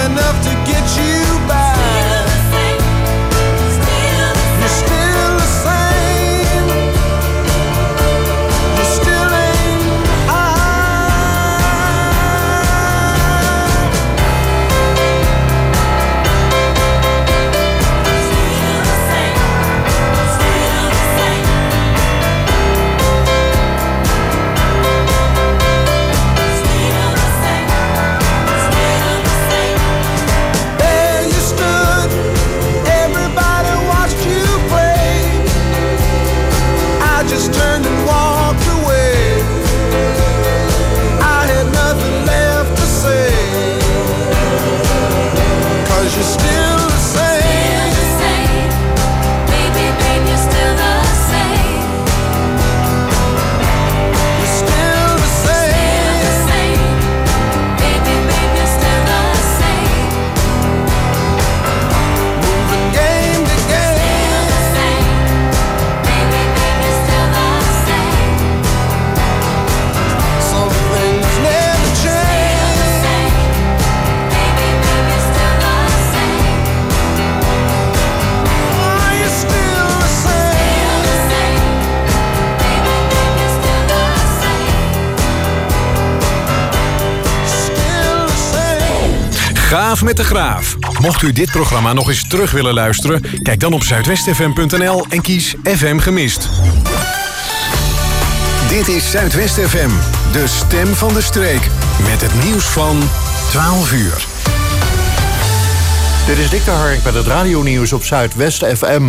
enough to get you by. You're still the same. You still ain't just turned and walked away. I had nothing left to say. 'Cause you're still the same. Still the same. Baby, baby, you're still the same. You're still the same. Still the same. Baby, baby, you're still the same. Moving game to game. Still the same. Baby, baby, you're still the same. Some things never change. Still the same. Baby, baby, you're still the same. Oh, you're still the same. Still the same. Baby, baby, you're still the same. Still the same. Gaaf met de Graaf. Mocht u dit programma nog eens terug willen luisteren, kijk dan op zuidwestfm.nl en kies FM Gemist. Dit is Zuidwest FM, de stem van de streek. Met het nieuws van 12 uur. Dit is Dick de Hark met het radionieuws op Zuidwest FM.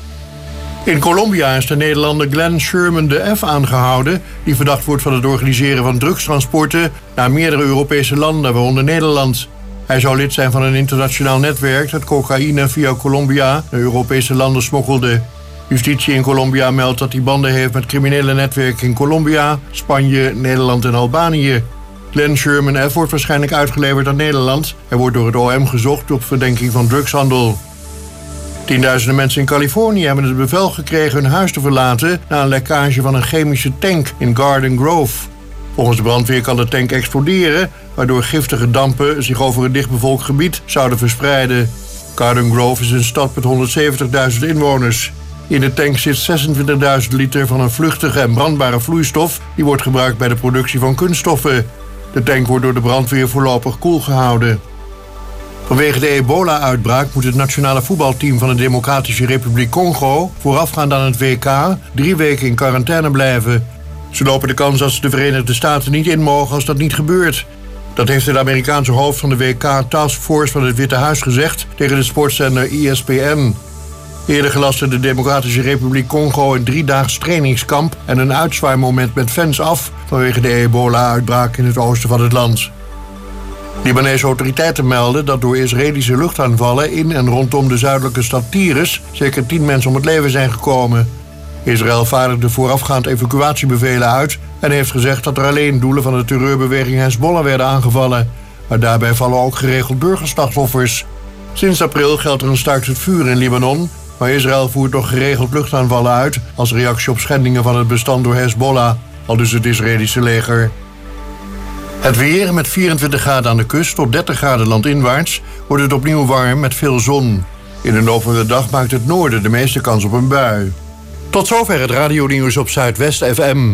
In Colombia is de Nederlander Glenn Sherman de F aangehouden, die verdacht wordt van het organiseren van drugstransporten naar meerdere Europese landen, waaronder Nederland. Hij zou lid zijn van een internationaal netwerk dat cocaïne via Colombia naar Europese landen smokkelde. Justitie in Colombia meldt dat hij banden heeft met criminele netwerken in Colombia, Spanje, Nederland en Albanië. Glenn Sherman F. wordt waarschijnlijk uitgeleverd aan Nederland. Hij wordt door het OM gezocht op verdenking van drugshandel. Tienduizenden mensen in Californië hebben het bevel gekregen hun huis te verlaten na een lekkage van een chemische tank in Garden Grove. Volgens de brandweer kan de tank exploderen, waardoor giftige dampen zich over een dichtbevolkt gebied zouden verspreiden. Garden Grove is een stad met 170.000 inwoners. In de tank zit 26.000 liter van een vluchtige en brandbare vloeistof die wordt gebruikt bij de productie van kunststoffen. De tank wordt door de brandweer voorlopig koel gehouden. Vanwege de ebola-uitbraak moet het nationale voetbalteam van de Democratische Republiek Congo voorafgaand aan het WK 3 weken in quarantaine blijven. Ze lopen de kans dat ze de Verenigde Staten niet in mogen als dat niet gebeurt. Dat heeft het Amerikaanse hoofd van de WK Taskforce van het Witte Huis gezegd tegen de sportzender ESPN. Eerder gelastte de Democratische Republiek Congo een 3-daags trainingskamp en een uitzwaaimoment met fans af vanwege de ebola-uitbraak in het oosten van het land. Libanese autoriteiten melden dat door Israëlische luchtaanvallen in en rondom de zuidelijke stad Tyrus zeker 10 mensen om het leven zijn gekomen. Israël vaardigde voorafgaand evacuatiebevelen uit en heeft gezegd dat er alleen doelen van de terreurbeweging Hezbollah werden aangevallen. Maar daarbij vallen ook geregeld burgerslachtoffers. Sinds april geldt er een staakt het vuur in Libanon, maar Israël voert nog geregeld luchtaanvallen uit als reactie op schendingen van het bestand door Hezbollah, aldus het Israëlische leger. Het weer met 24 graden aan de kust tot 30 graden landinwaarts wordt het opnieuw warm met veel zon. In de loop van de dag maakt het noorden de meeste kans op een bui. Tot zover het radionieuws op Zuidwest FM.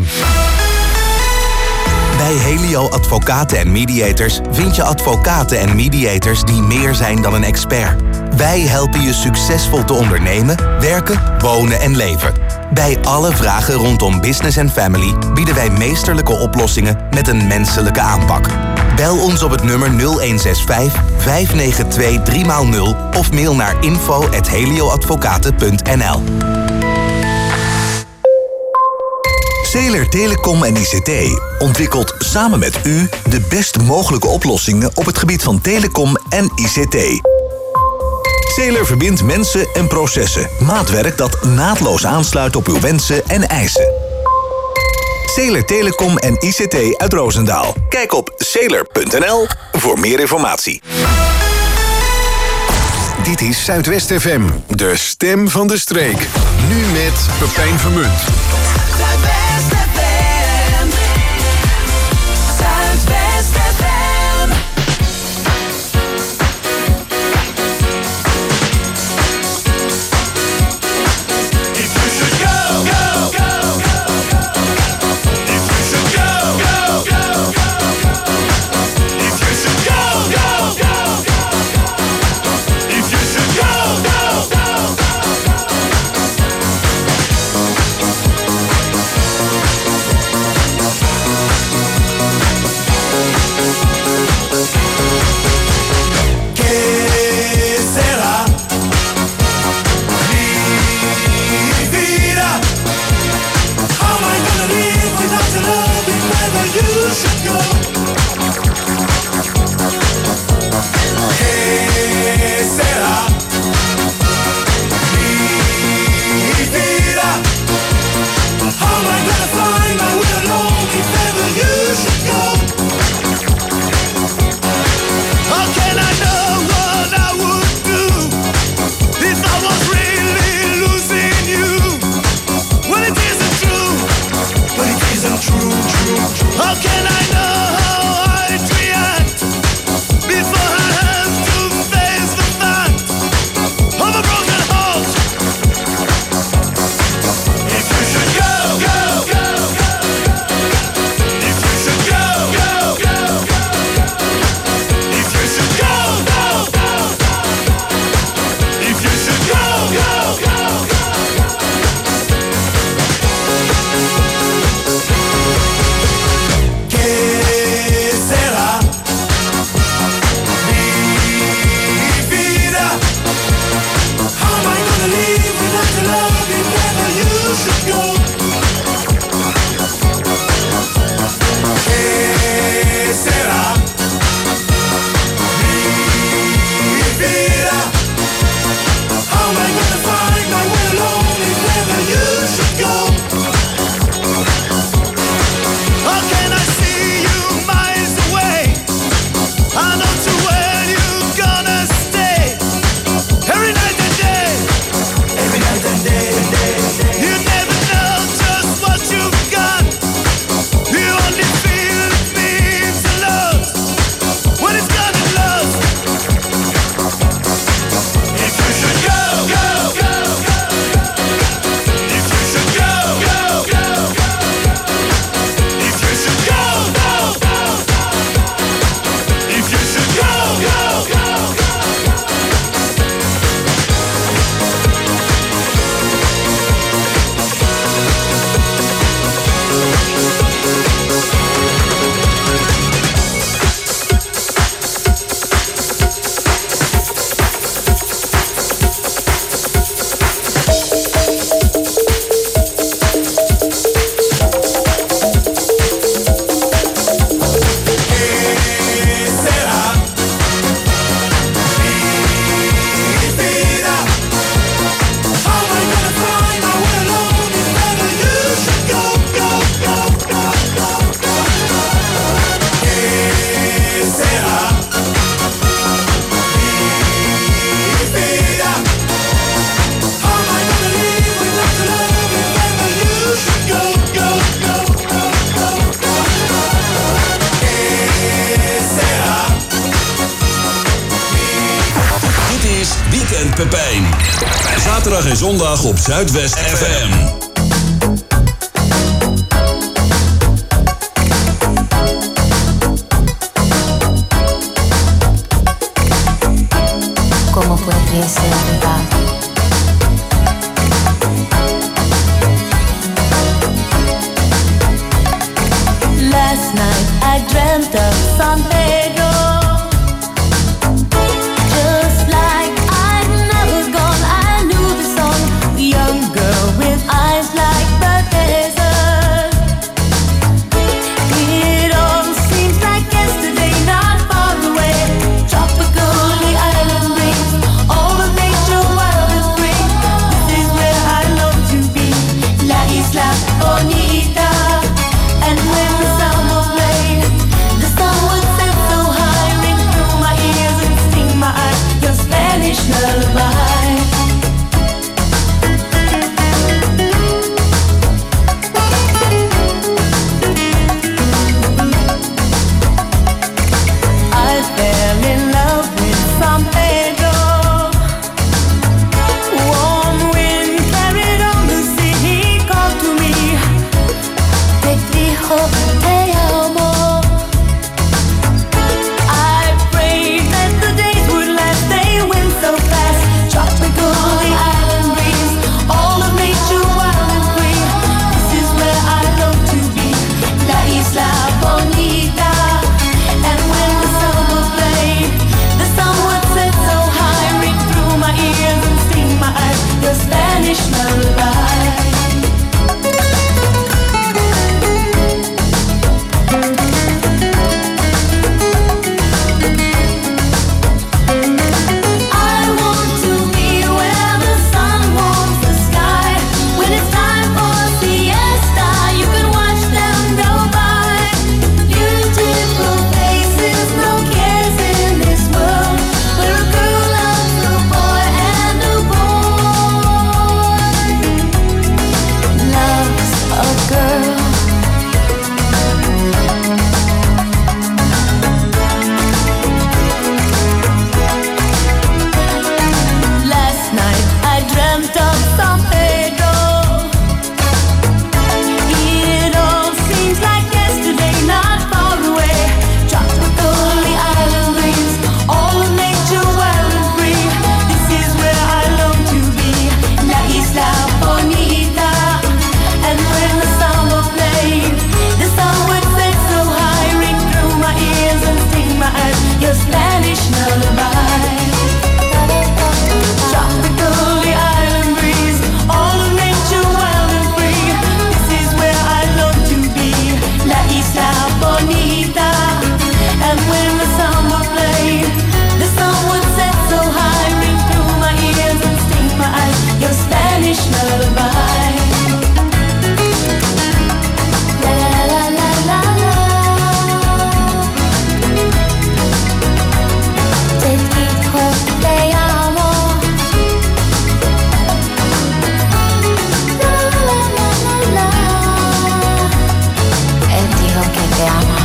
Bij Helio Advocaten en Mediators vind je advocaten en mediators die meer zijn dan een expert. Wij helpen je succesvol te ondernemen, werken, wonen en leven. Bij alle vragen rondom business en family bieden wij meesterlijke oplossingen met een menselijke aanpak. Bel ons op het nummer 0165 592 3x0 of mail naar info@helioadvocaten.nl. Zeeler Telecom en ICT ontwikkelt samen met u de best mogelijke oplossingen op het gebied van telecom en ICT. Zeeler verbindt mensen en processen. Maatwerk dat naadloos aansluit op uw wensen en eisen. Zeeler Telecom en ICT uit Roosendaal. Kijk op zeeler.nl voor meer informatie. Dit is Zuidwest FM, de stem van de streek. Nu met Pepijn Vermunt. Zuidwest FM. Zuidwest FM. is Weekend Pepijn. Zaterdag en zondag op Zuidwest FM. ¿Cómo podría ser verdad? Last night I dreamt of San Pedro, just like I'd never gone. I knew the song, the young girl with eyes like the desert. It all seems like yesterday, not far away. Tropical, the island breeze, all of nature wild and free. This is where I long to be, La Isla Bonita. And when the summer played, the sun would set so high, ring through my ears and sting my eyes, your Spanish lullaby. I fell in love with San Pedro. Warm wind carried on the sea, he called to me. Te dijo te amo. I prayed that the days would last, they went so fast. Tropical, the island breeze, all of nature wild and free. This is where I long to be, La Isla Bonita. And when the summer played, the sun would set so high, ring through my ears and sting my eyes, your Spanish lullaby. I want to be where the sun warms the sky. When it's time for siesta, you can watch them go by. Beautiful faces, no cares in this world, where a girl loves a boy and a boy loves a girl. Last night I dreamt of San Pedro. It all seems like yesterday, not far away. Tropical, the island breeze, all of nature wild and free. This is where I long to be, La Isla Bonita. And when the summer played, the sun would set so high, ring through my ears and sting my eyes, your Spanish lullaby. Tropical, the island breeze, all of nature wild and free. This is where I long to be, La Isla Bonita. And when the summer played, the sun would set so high, ring through my ears and sting my eyes, your Spanish lullaby. La la la la la la. Te dijo te amo. La la la la la. Él dijo que te ama.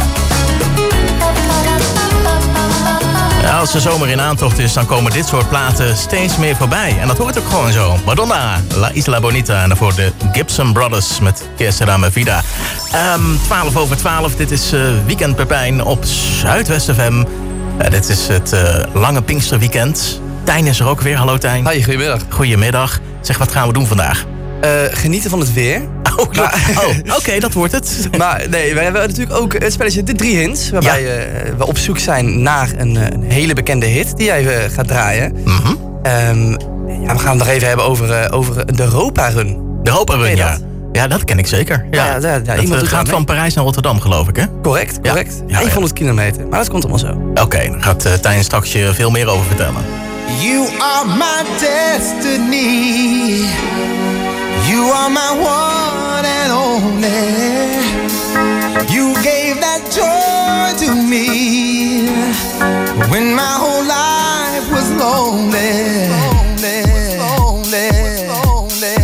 Ja, als de zomer in aantocht is, dan komen dit soort platen steeds meer voorbij. En dat hoort ook gewoon zo. Madonna, La Isla Bonita. En daarvoor de Gibson Brothers met Que Sera Mi Vida. 12:12, dit is Weekend Pepijn op Zuidwest FM. Dit is het lange Pinksterweekend. Tijn is er ook weer. Hallo Tijn. Hoi, goedemiddag. Goedemiddag. Zeg, wat gaan we doen vandaag? Genieten van het weer. Oké, dat wordt het. Maar nee, we hebben natuurlijk ook het spelletje De 3 Hints. Waarbij we op zoek zijn naar een hele bekende hit die jij gaat draaien. We gaan het nog even hebben over de Europa Run. De Europa Run, ja. Ja, dat ken ik zeker. Ja, het gaat van Parijs naar Rotterdam, geloof ik, hè? Correct. Ja. 100 kilometer. Maar dat komt allemaal zo. Oké, dan gaat Tijn straks je veel meer over vertellen. You are my destiny. You are my one and only. You gave that joy to me when my whole life was lonely. Lonely, lonely, lonely.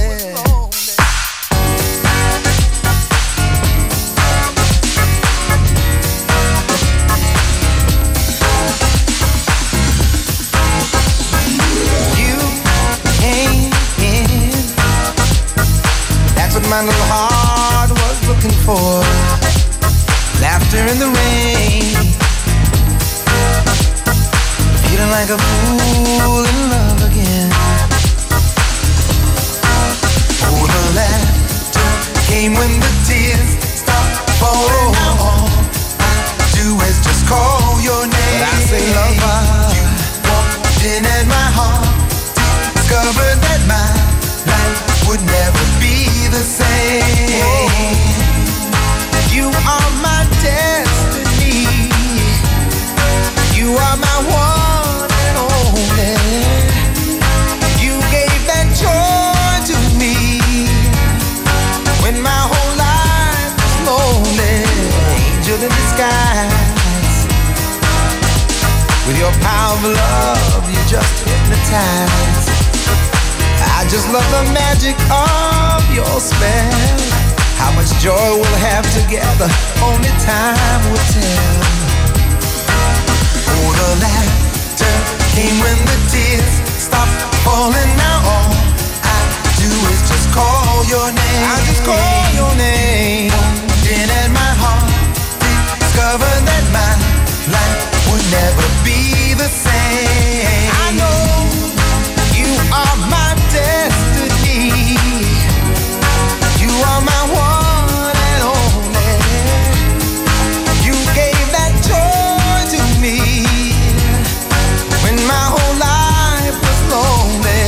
in the rain, feeling like a fool in love again. Oh, the laughter came when the tears stopped falling. Now all I do is just call your name. But I say, lover, you walked in at my heart, discovered that my life would never be the same. You are my destiny. You are my one and only. You gave that joy to me when my whole life was lonely. Angel in disguise, with your power of love, you just hypnotize. I just love the magic of your spell. How much joy we'll have together, only time will tell. Oh, the laughter came when the tears stopped falling. Now all I do is just call your name. I just call your name. In at my heart, discover that my life would never be the same. I know you are my destiny. You are my one and only. You gave that joy to me when my whole life was lonely.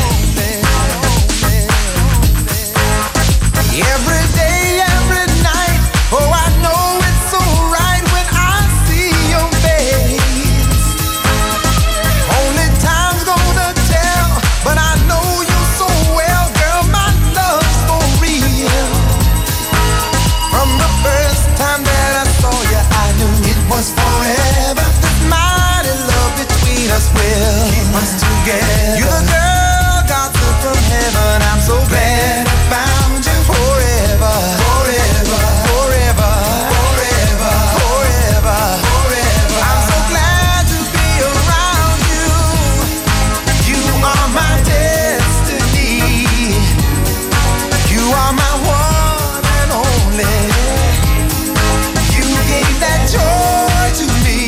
Every day, every night, oh, I know it's so right when I see your face. Only time's gonna tell, but I know you so well, girl, my love's for real. From the first time that I saw you, I knew it was forever. This mighty love between us will keep us together. You're the girl God sent from heaven. I'm so glad I found you. Forever, forever, forever, forever, forever, forever. I'm so glad to be around you. You are my destiny. You are my one and only. You gave that joy to me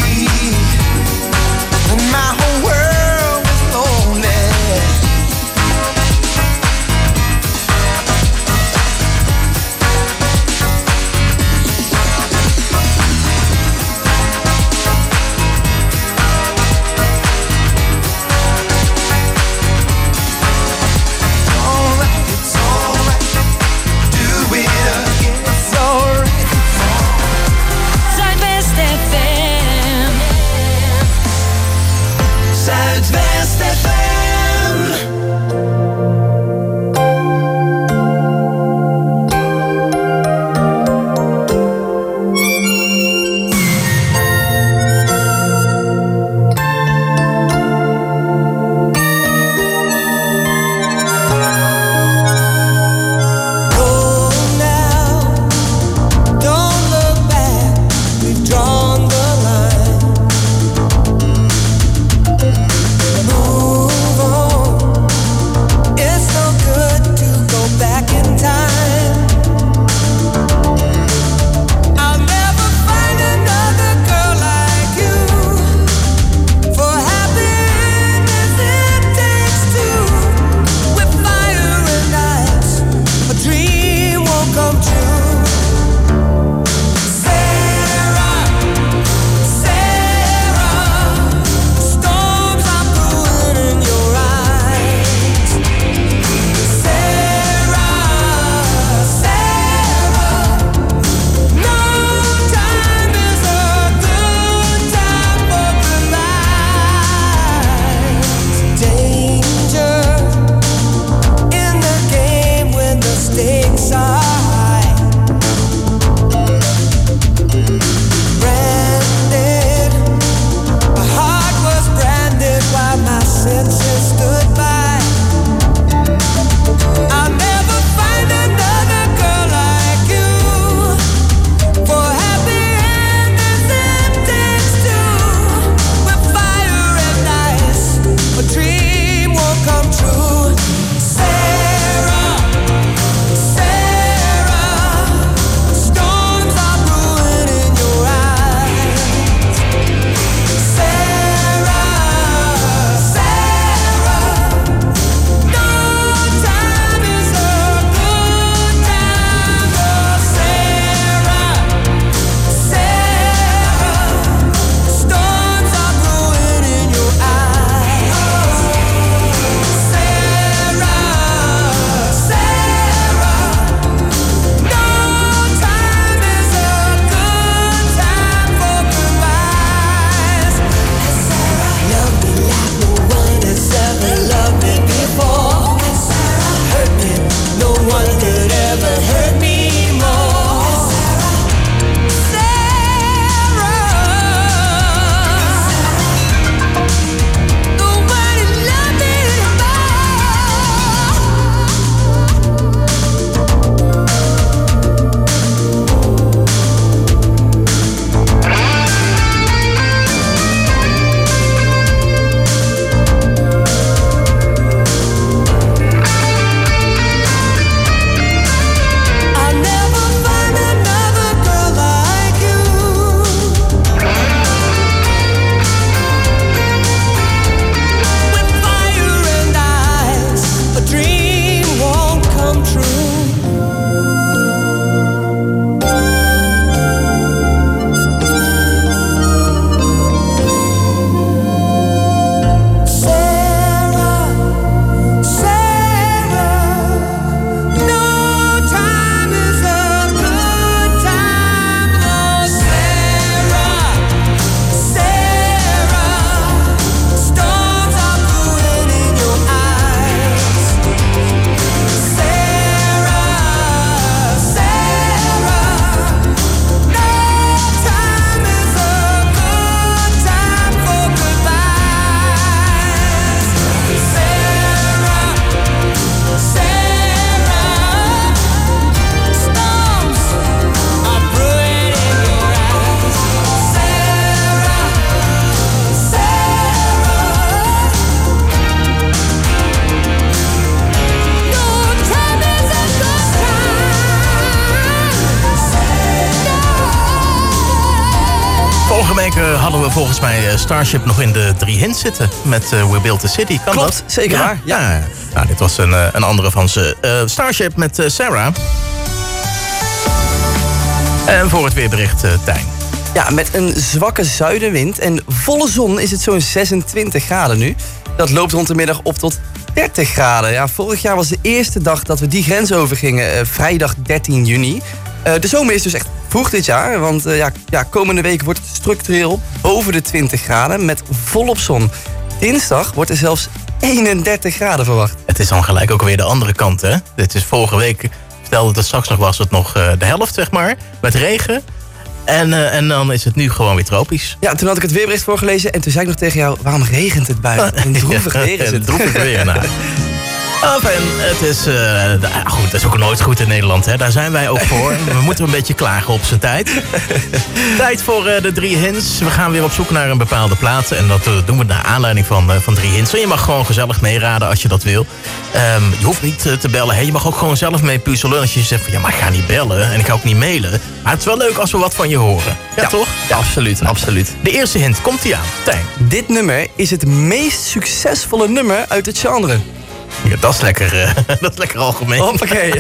when my whole world was lonely. Alright, it's alright. Do it again. It's alright. Zuidwest FM. Zuidwest FM. Go now, don't look back. We've drawn the line. Move we volgens mij Starship nog in de 3 hints zitten met We Built the City. Kan Klopt, dat? zeker waar. Ja. Nou, dit was een andere van ze. Starship met Sarah. En voor het weerbericht, Tijn. Ja, met een zwakke zuidenwind en volle zon is het zo'n 26 graden nu. Dat loopt rond de middag op tot 30 graden. Ja, vorig jaar was de eerste dag dat we die grens overgingen, vrijdag 13 juni. De zomer is dus echt vroeg dit jaar, want komende week wordt het structureel boven de 20 graden met volop zon. Dinsdag wordt er zelfs 31 graden verwacht. Het is dan gelijk ook weer de andere kant, hè? Dit is vorige week, stelde het straks nog, was het nog de helft, zeg maar, met regen. En dan is het nu gewoon weer tropisch. Ja, toen had ik het weerbericht voorgelezen en toen zei ik nog tegen jou, waarom regent het buiten? En droevig weer is het. Droevig weer, nou. En het is, goed, dat is ook nooit goed in Nederland, hè. Daar zijn wij ook voor. We moeten een beetje klagen op zijn tijd. Tijd voor de 3 hints. We gaan weer op zoek naar een bepaalde plaat. En dat doen we naar aanleiding van 3 hints. En je mag gewoon gezellig meeraden als je dat wil. Je hoeft niet te bellen. Hè. Je mag ook gewoon zelf mee puzzelen. Als je zegt van, ja, maar ik ga niet bellen en ik ga ook niet mailen. Maar het is wel leuk als we wat van je horen. Ja, toch? Ja, absoluut, absoluut. De eerste hint, komt-ie aan. Tijn. Dit nummer is het meest succesvolle nummer uit het genre. Ja, dat is lekker algemeen. Hoppakee.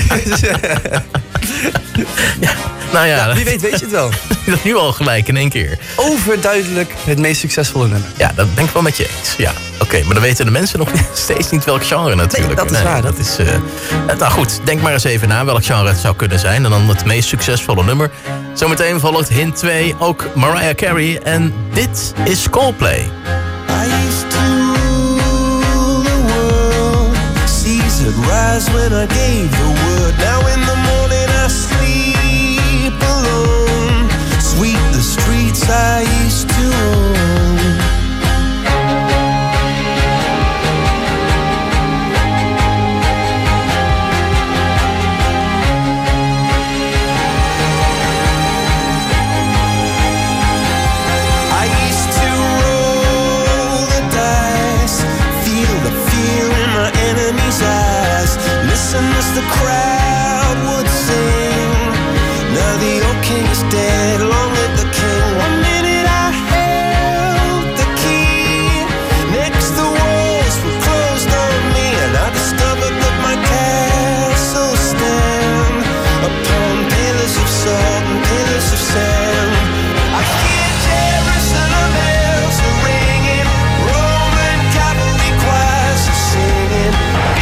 Ja, nou ja. Wie weet je het wel. Dat nu al gelijk in één keer. Overduidelijk het meest succesvolle nummer. Ja, dat ben ik wel met je eens. Ja, oké, maar dan weten de mensen nog steeds niet welk genre natuurlijk. Nee, dat is waar. Dat is, nou goed, denk maar eens even na welk genre het zou kunnen zijn. En dan het meest succesvolle nummer. Zometeen volgt hint 2, ook Mariah Carey. En dit is Coldplay. I used to rule the world. Caesar rise when I gave the word. Now in the morning I sleep alone. Sweep the streets I used to own. As the crowd would sing, now the old king is dead, long live the king. 1 minute I held the key, next the walls were closed on me, and I discovered that my castle stand upon pillars of salt and pillars of sand. I hear Jerusalem bells are ringing, Roman cavalry choirs are singing.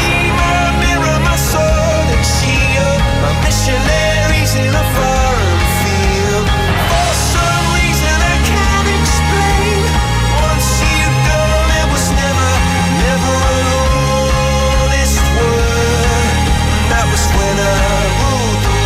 My missionaries in a foreign field. For some reason I can't explain. Once you've gone, it was never an honest word. And that was when I ruled the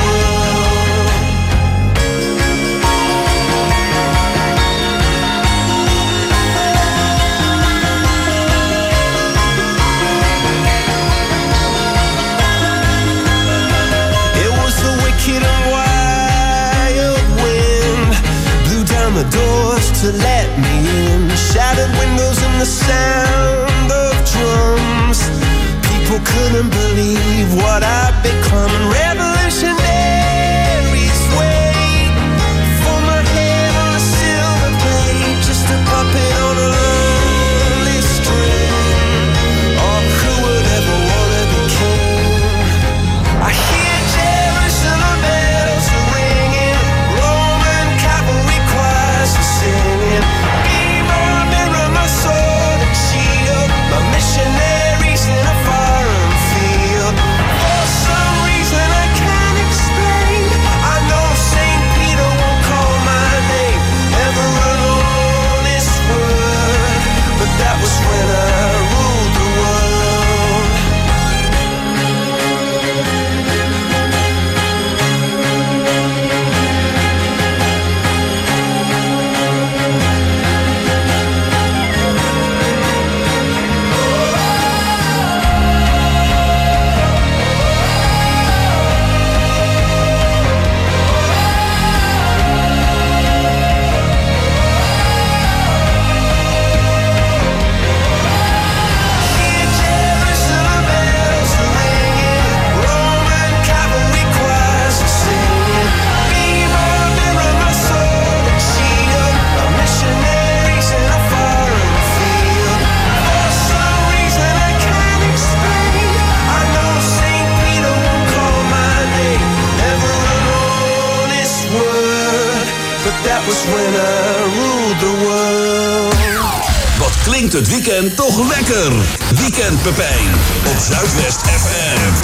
wicked and wild wind blew down the doors to let me in. Shattered windows and the sound of drums. People couldn't believe what I'd become. Revolutionaries wait for my head on a silver plate, just a puppet on a lonely string. Oh, who would ever want to be king? I hear bells are ringing, Roman cavalry choirs are singing. Be my mirror, my sword and shield, my missionaries in a foreign field. For some reason I klinkt het weekend toch lekker. Weekend Pepijn op Zuidwest FM.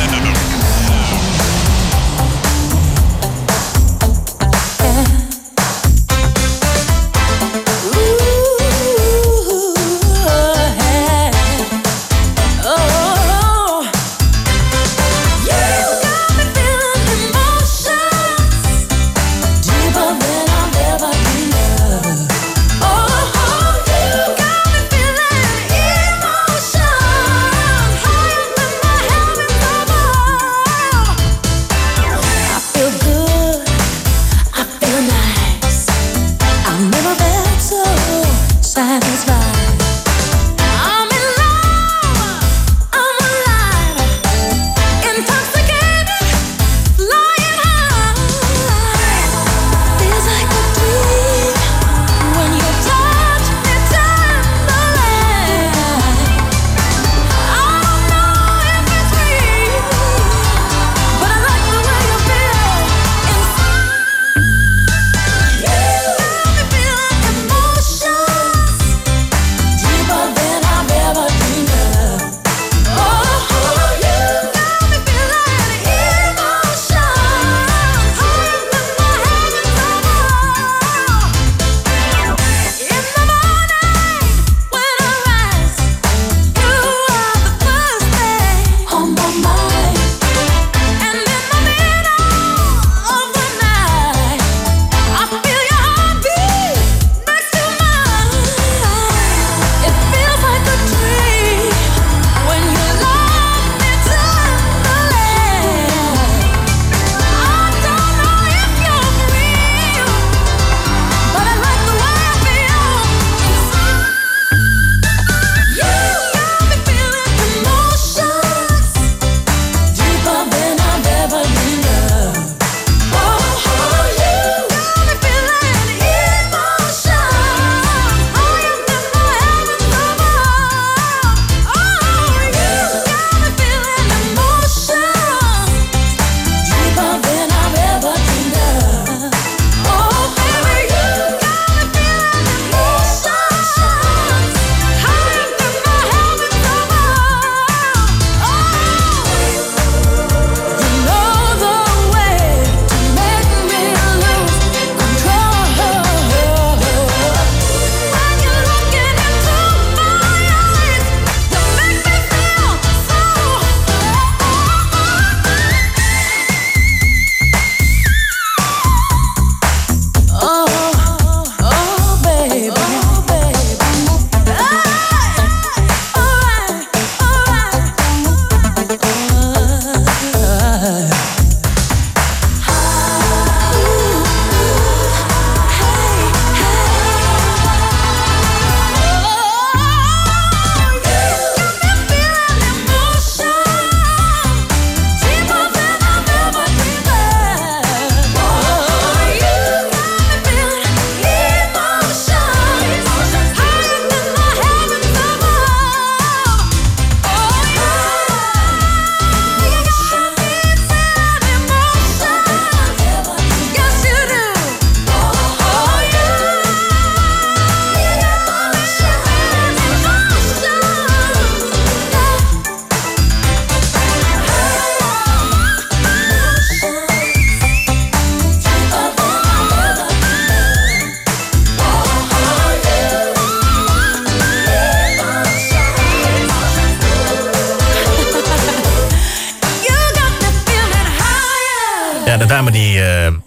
de dame die...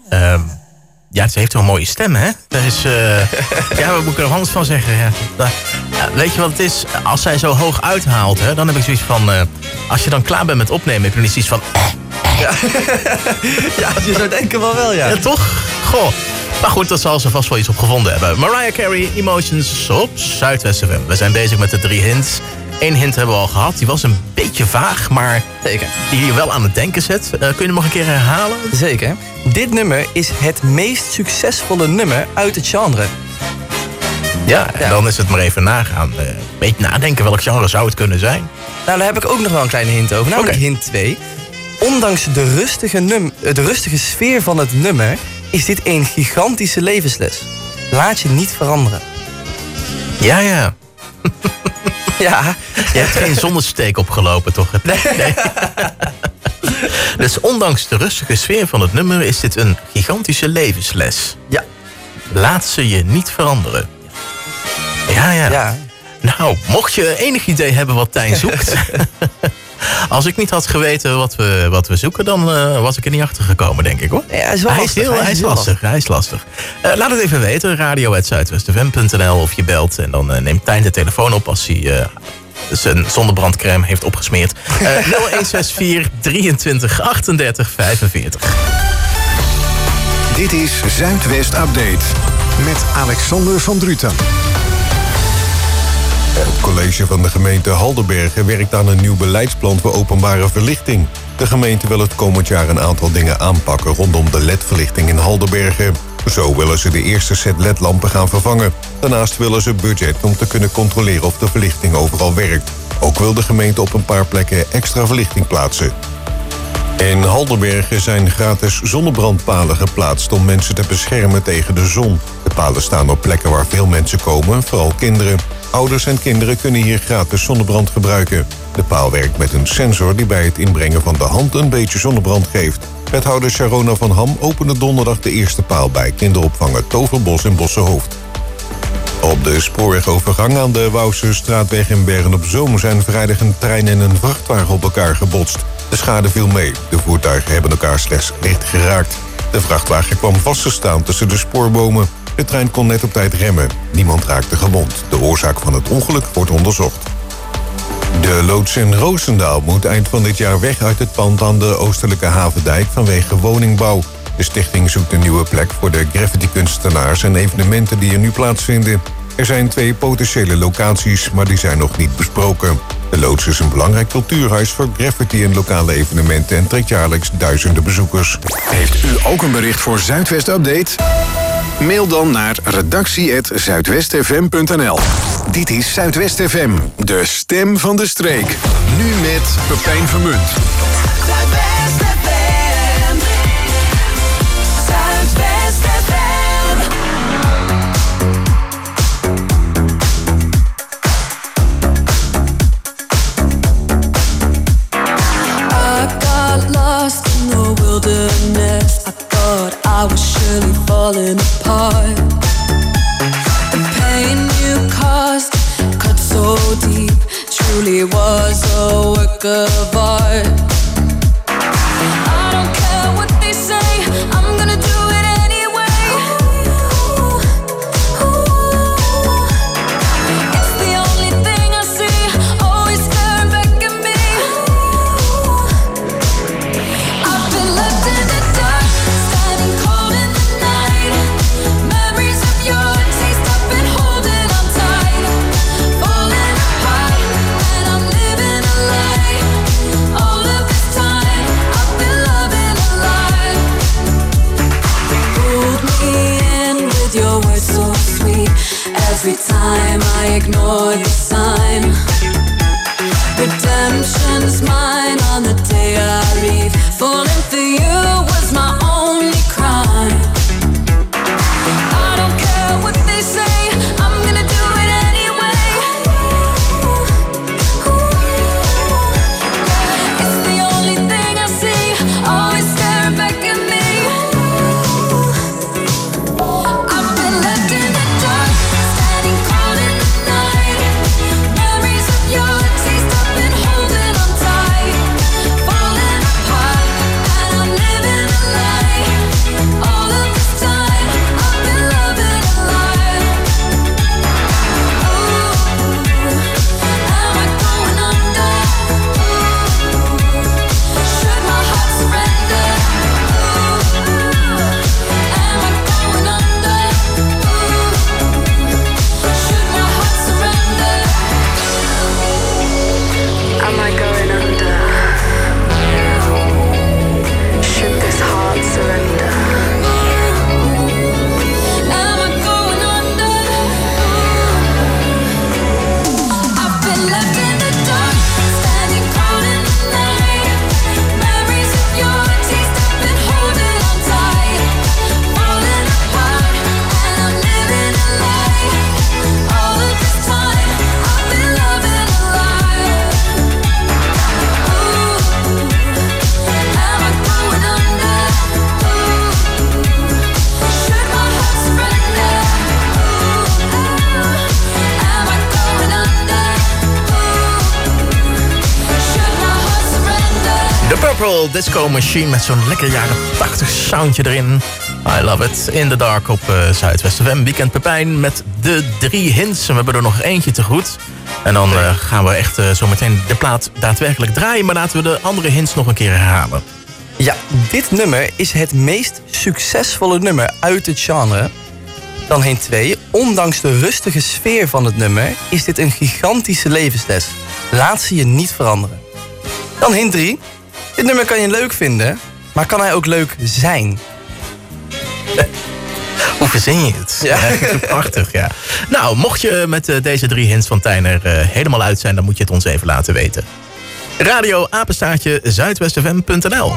ja, ze heeft wel een mooie stem, hè? Dat is... ja, wat moet ik er nog anders van zeggen? Ja. Weet je wat het is? Als zij zo hoog uithaalt, hè, dan heb ik zoiets van... als je dan klaar bent met opnemen, heb je dan iets van... Ja. Ja, als je zou denken wel, ja. Ja, toch? Goh. Maar goed, dat zal ze vast wel iets op gevonden hebben. Mariah Carey, Emotions op Zuidwest FM. We zijn bezig met de 3 hints. 1 hint hebben we al gehad. Die was een beetje vaag, maar zeker. Die je wel aan het denken zet. Kun je hem nog een keer herhalen? Zeker. Dit nummer is het meest succesvolle nummer uit het genre. Ja, en dan is het maar even nagaan. Een beetje nadenken welk genre zou het kunnen zijn. Nou, daar heb ik ook nog wel een kleine hint over. Namelijk hint 2. Ondanks de rustige sfeer van het nummer... is dit een gigantische levensles. Laat je niet veranderen. Ja, ja. Ja. Je hebt geen zonnesteek opgelopen, toch? Nee. Dus ondanks de rustige sfeer van het nummer is dit een gigantische levensles. Ja. Laat ze je niet veranderen. Ja. Nou, mocht je enig idee hebben wat Tijn zoekt... Als ik niet had geweten wat we zoeken, dan was ik er niet achter gekomen, denk ik, hoor. Ja, hij is wel lastig. Hij is lastig. Laat het even weten, radio@zuidwestfm.nl of je belt. En dan neemt Tijn de telefoon op als hij zijn zonnebrandcrème heeft opgesmeerd. 0164 23 38 45. Dit is Zuidwest Update met Alexander van Druten. Het college van de gemeente Haldenbergen werkt aan een nieuw beleidsplan voor openbare verlichting. De gemeente wil het komend jaar een aantal dingen aanpakken rondom de LED-verlichting in Haldenbergen. Zo willen ze de eerste set LED-lampen gaan vervangen. Daarnaast willen ze budget om te kunnen controleren of de verlichting overal werkt. Ook wil de gemeente op een paar plekken extra verlichting plaatsen. In Haldenbergen zijn gratis zonnebrandpalen geplaatst om mensen te beschermen tegen de zon. De palen staan op plekken waar veel mensen komen, vooral kinderen. Ouders en kinderen kunnen hier gratis zonnebrand gebruiken. De paal werkt met een sensor die bij het inbrengen van de hand een beetje zonnebrand geeft. Wethouder Sharona van Ham opende donderdag de eerste paal bij kinderopvang Toverbos in Bossenhoofd. Op de spoorwegovergang aan de Wouwse-straatweg in Bergen-op-Zoom zijn vrijdag een trein en een vrachtwagen op elkaar gebotst. De schade viel mee. De voertuigen hebben elkaar slechts licht geraakt. De vrachtwagen kwam vast te staan tussen de spoorbomen. De trein kon net op tijd remmen. Niemand raakte gewond. De oorzaak van het ongeluk wordt onderzocht. De loods in Roosendaal moet eind van dit jaar weg uit het pand aan de Oostelijke Havendijk vanwege woningbouw. De stichting zoekt een nieuwe plek voor de graffiti-kunstenaars en evenementen die er nu plaatsvinden. Er zijn 2 potentiële locaties, maar die zijn nog niet besproken. De loods is een belangrijk cultuurhuis voor graffiti en lokale evenementen en trekt jaarlijks duizenden bezoekers. Heeft u ook een bericht voor Zuidwest Update? Mail dan naar redactie@zuidwestfm.nl. Dit is Zuidwest FM, de stem van de streek. Nu met Pepijn Vermunt. Zuidwest FM. Zuidwest FM. I got lost in the wilderness. I thought I was surely falling apart. The pain you caused cut so deep. Truly was a work of art. I don't care what they say, I'm gonna do it anyway. It's the only thing I see, always staring back at me. I've been left in the dark, standing cold in the night. Memories of your taste, I've been holding on tight. Falling apart, and I'm living a lie. All of Purple Disco Machine met zo'n lekker jaren 80 soundje erin. I love it. In the Dark op Zuidwest FM. Weekend Pepijn met de 3 hints. En we hebben er nog eentje te goed. En dan gaan we echt zometeen de plaat daadwerkelijk draaien. Maar laten we de andere hints nog een keer herhalen. Ja, dit nummer is het meest succesvolle nummer uit het genre. Dan hint 2. Ondanks de rustige sfeer van het nummer is dit een gigantische levensles. Laat ze je niet veranderen. Dan hint 3. Dit nummer kan je leuk vinden, maar kan hij ook leuk zijn? Hoe verzin je het? Ja. Prachtig, ja. Nou, mocht je met deze 3 hints van Tijn er helemaal uit zijn, dan moet je het ons even laten weten. Radio apenstaartje zuidwestfm.nl.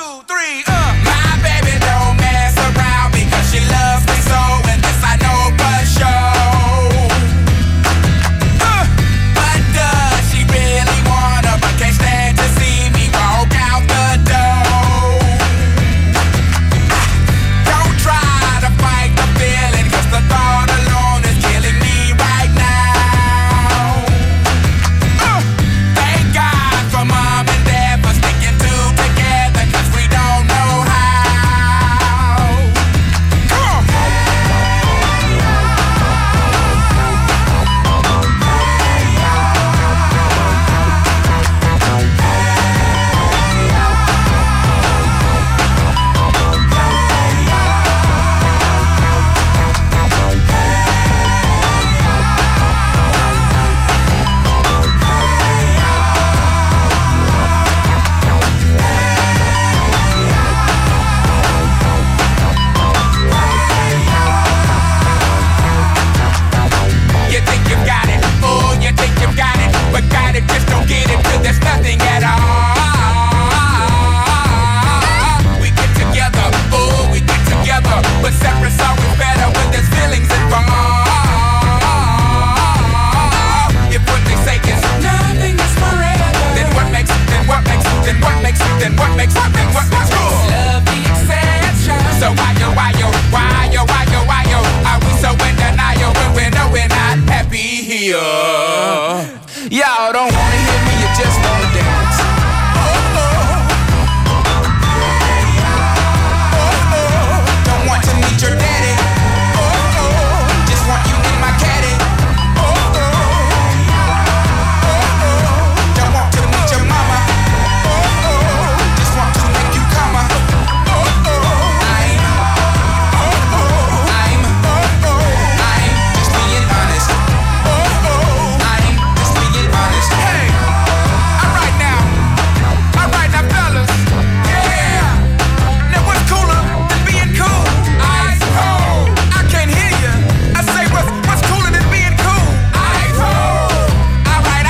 Y'all don't wanna hear me, you just wanna dance. Don't want to meet your daddy. Just want you in my caddy. Don't want to meet your mama. Just want to make you come. I'm just being honest. Hey, alright now, fellas. Yeah. Now what's cooler than being cool? Ice cold. I can't hear you. I say what's cooler than being cool? Ice cold. Alright.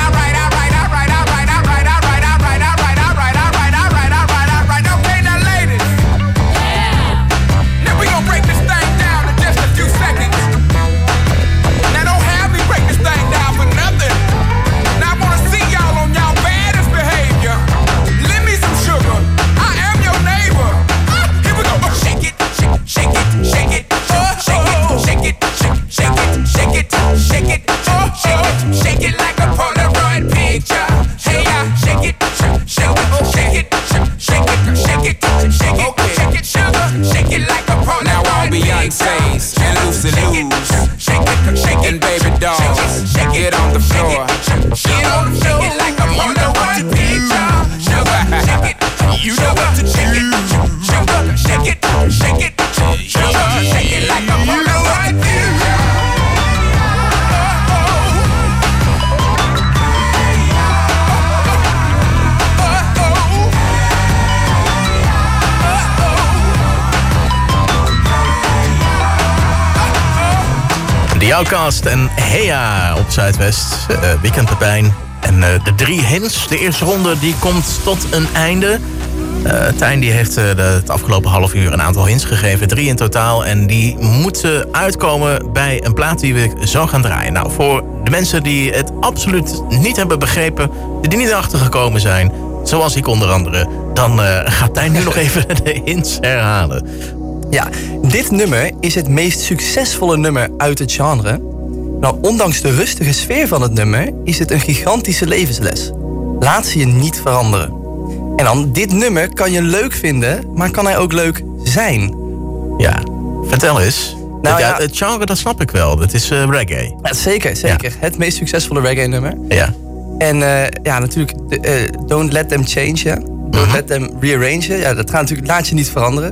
Okay, now ladies. Yeah. Now we gon' break this thing down in just a few seconds. Now don't have me break this thing down for nothing. Now I wanna see y'all on y'all baddest behavior. Lend me some sugar. I am your neighbor. Here we go. Shake it, shake it, shake it, shake it, shake it, shake it, shake it, shake it, shake it, shake it like a Polaroid picture. Hey, shake it, shake it, shake it, shake it, shake it, shake it, shake it, sugar, shake it like a Polaroid. Now all Beyonce's and Lucy Lou's, shake it, and baby dolls, get on the floor. Get on the floor. Shake it like a Polaroid picture. Sugar, shake it, you know what to shake it. Sugar, shake it, shake it, sugar, shake it like a Polaroid picture. The Outcast en Heya op Zuidwest. Weekend Pepijn. En de 3 hints. De eerste ronde die komt tot een einde. Tijn die heeft het afgelopen half uur een aantal hints gegeven. 3 in totaal. En die moeten uitkomen bij een plaat die we zo gaan draaien. Nou, voor de mensen die het absoluut niet hebben begrepen, die er niet achter gekomen zijn, zoals ik onder andere, dan gaat Tijn nu nog even de hints herhalen. Ja, dit nummer is het meest succesvolle nummer uit het genre. Nou, ondanks de rustige sfeer van het nummer is het een gigantische levensles. Laat ze je niet veranderen. En dan, dit nummer kan je leuk vinden, maar kan hij ook leuk zijn? Ja, vertel eens. Nou, ja, het genre, dat snap ik wel. Dat is reggae. Ja, zeker. Ja. Het meest succesvolle reggae-nummer. Ja. En natuurlijk, Don't Let Them Change, ja. Don't Let Them Rearrange. Ja, dat gaat natuurlijk, laat je niet veranderen.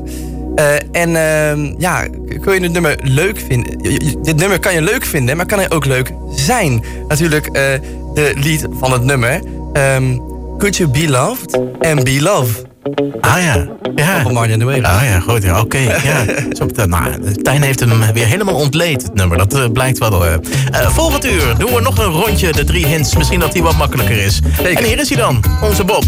Kun je het nummer leuk vinden? Dit nummer kan je leuk vinden, maar kan hij ook leuk zijn? Natuurlijk, de lead van het nummer. Could You Be Loved and Be Love. Ah ja. Van Martin Duera. Ah ja, goed. Ja, oké. Ja. Tijn heeft hem weer helemaal ontleed, het nummer. Dat blijkt wel. Volgend uur doen we nog een rondje, de 3 hints. Misschien dat die wat makkelijker is. Zeker. En hier is hij dan, onze Bob.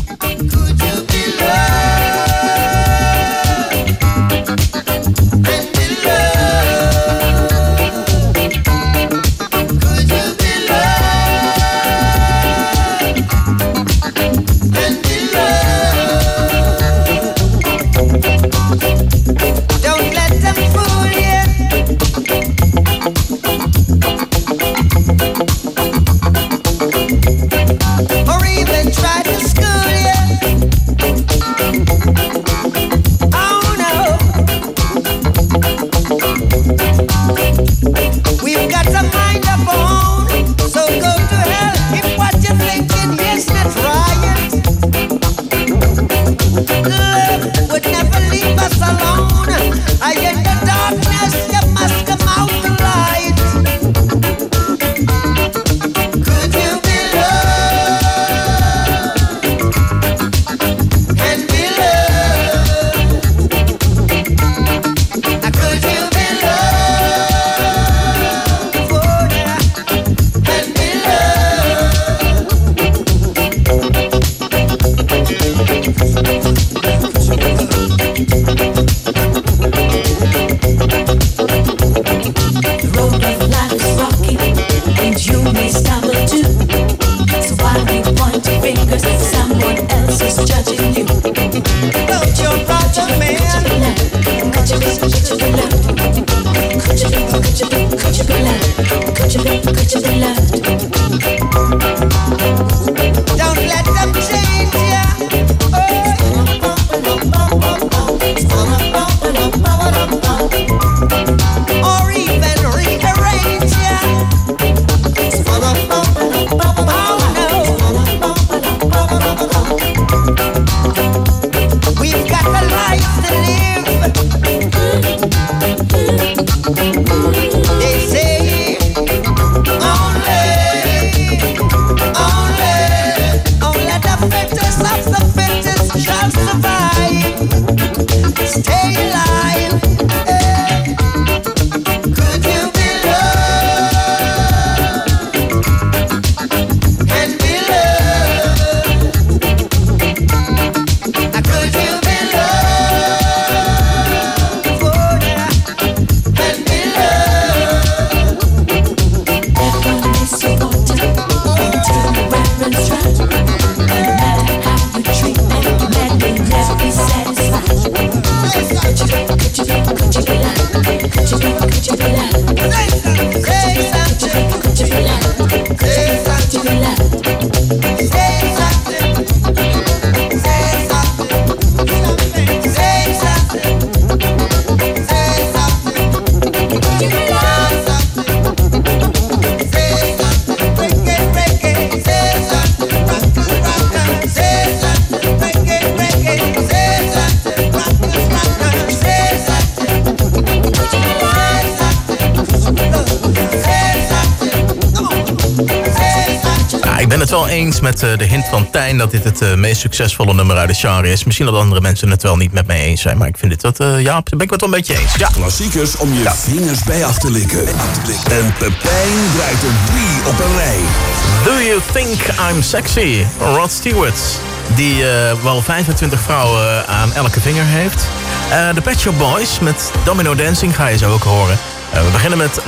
Eens met de hint van Tijn dat dit het meest succesvolle nummer uit het genre is. Misschien dat andere mensen het wel niet met mij eens zijn, maar ik vind dit dat, daar ben ik het wel een beetje eens. Ja. Klassiekers om je vingers bij af te likken. En Pepijn draait er 3 op een rij. Do You Think I'm Sexy? Rod Stewart, die wel 25 vrouwen aan elke vinger heeft. De Pet Shop Boys met Domino Dancing ga je zo ook horen. We beginnen met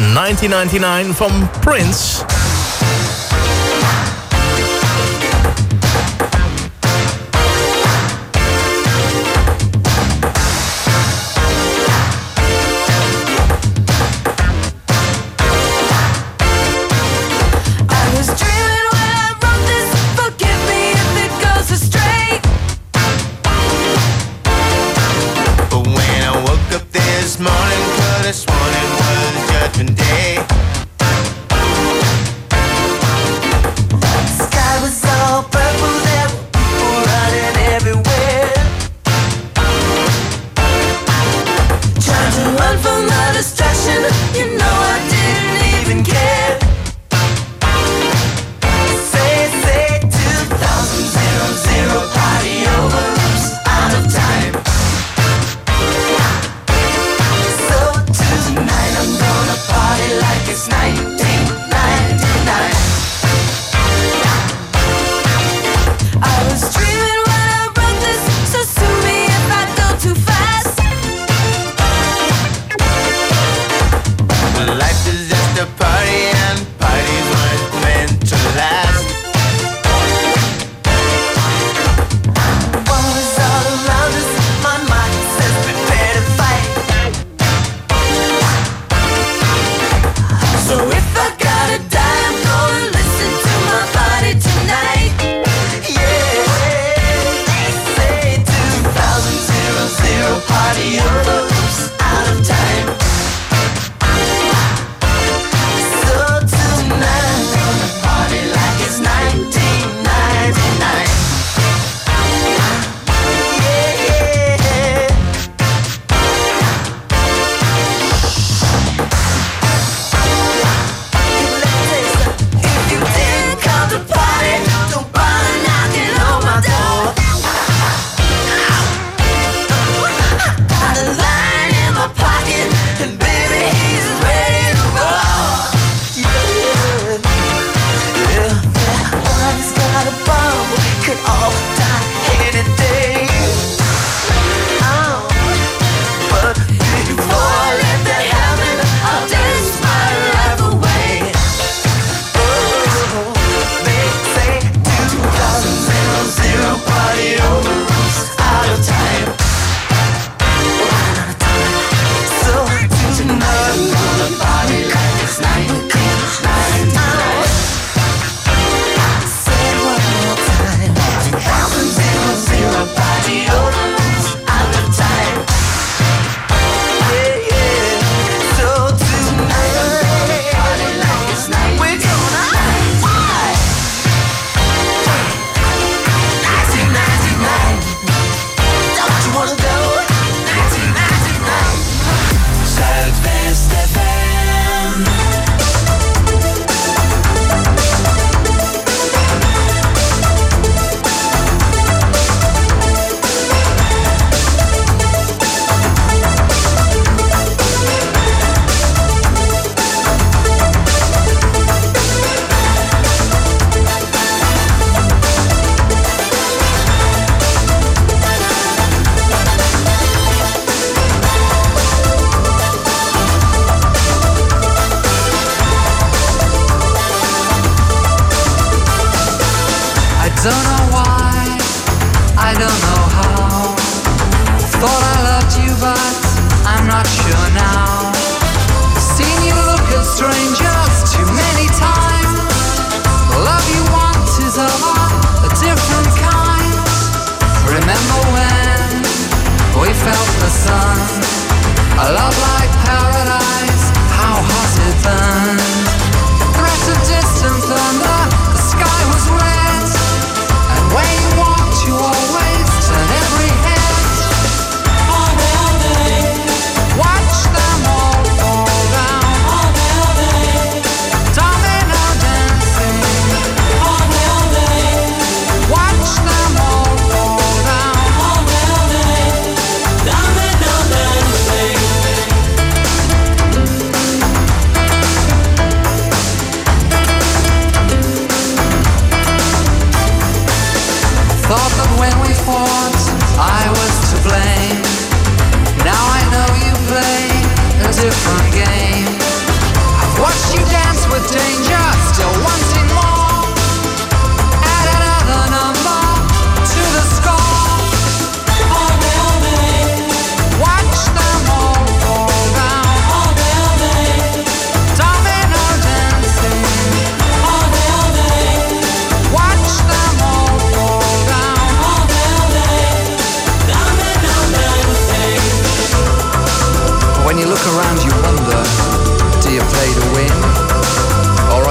1999 van Prince. Don't know why, I don't know how. Thought I loved you, but I'm not sure now. Seen you look at strangers too many times. The love you want is of a different kind. Remember when we felt the sun? A love like paradise, how hot it burned. Threat of distant thunder, the sky was red. And when you walked, you always turn every head. All day, watch them all fall down. All day, domino dancing. All day, watch them all fall down. All day, domino dancing. Thought that when we fought, I was to blame. Now I know you play a different game. I've watched you dance with danger, still wanting more. Add another number to the score. All day, watch them all fall down. All day, domino dancing. All day, watch them all fall down. All day, domino dancing. When you look around, you wonder, do you play to win or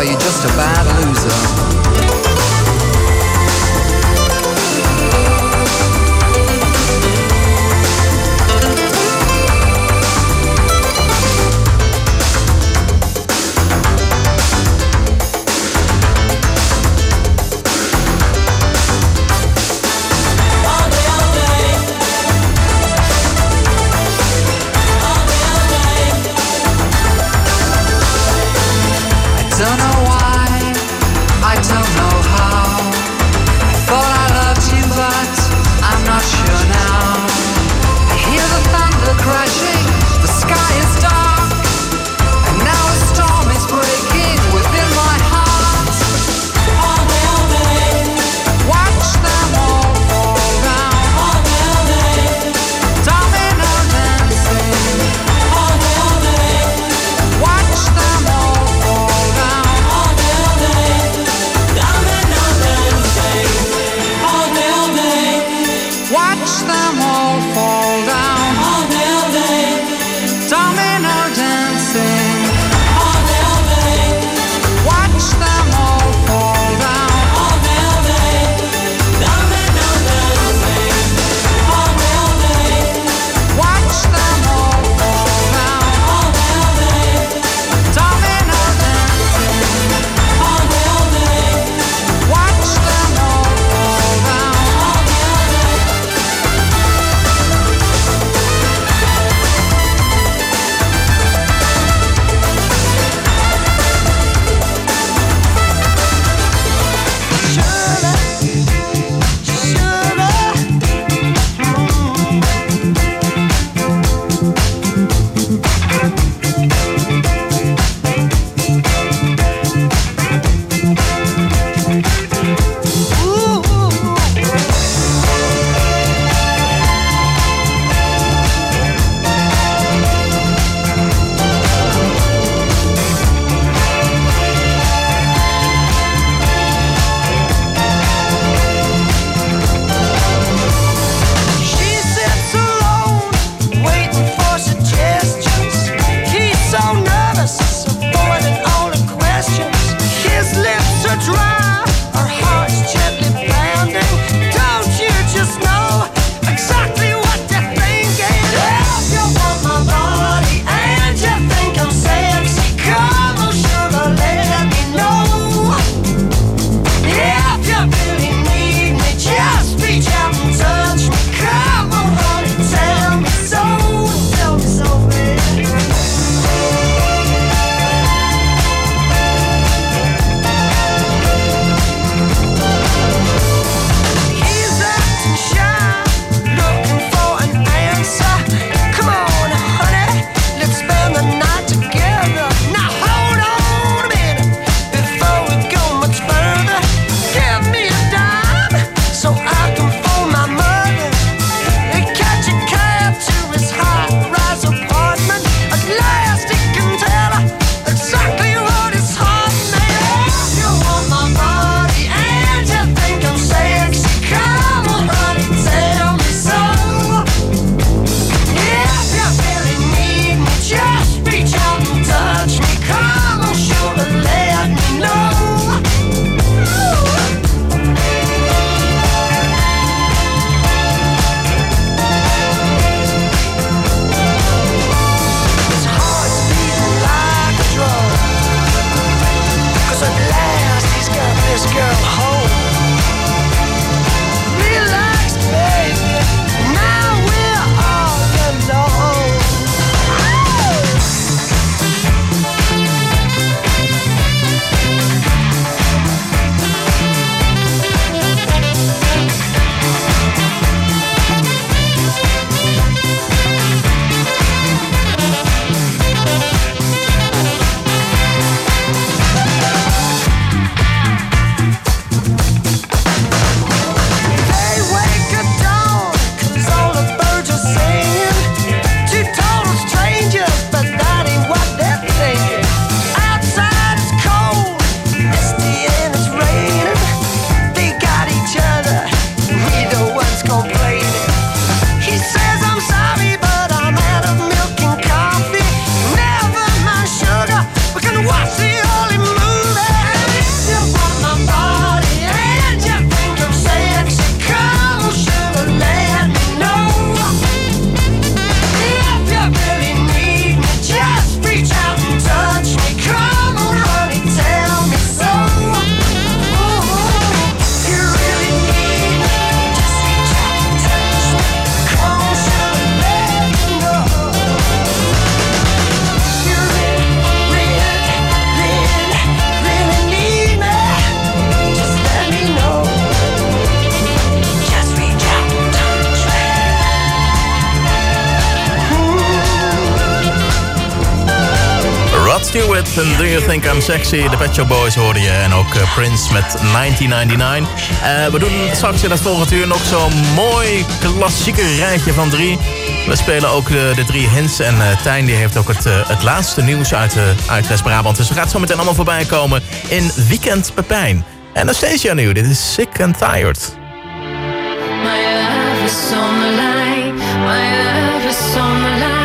Stewart en Do You Think I'm Sexy? De Pet Shop Boys hoorde je. En ook Prince met 1999. We doen straks in het volgende uur nog zo'n mooi klassieke rijtje van 3. We spelen ook de 3 hints. En Tijn die heeft ook het laatste nieuws uit West-Brabant. Dus we gaat zo meteen allemaal voorbij komen in Weekend Pepijn. En nog steeds jouw nieuw. Dit is Sick and Tired. My love is on the line. My love is on the line.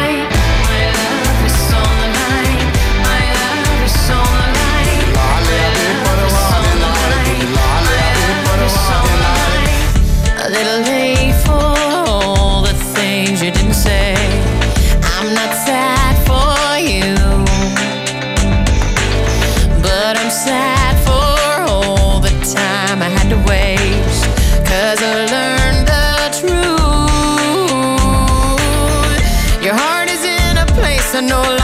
A little late for all the things you didn't say. I'm not sad for you, but I'm sad for all the time I had to waste. 'Cause I learned the truth. Your heart is in a place I no longer